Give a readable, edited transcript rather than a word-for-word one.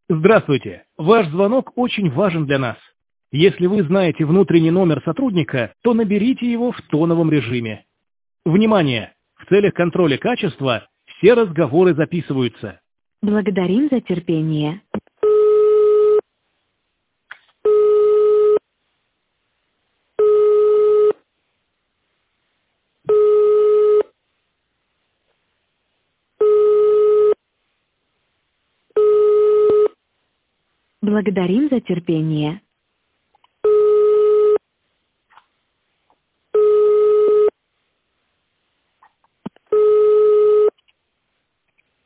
Здравствуйте. Ваш звонок очень важен для нас. Если вы знаете внутренний номер сотрудника, то наберите его в тоновом режиме. Внимание! В целях контроля качества все разговоры записываются. Благодарим за терпение. Благодарим за терпение.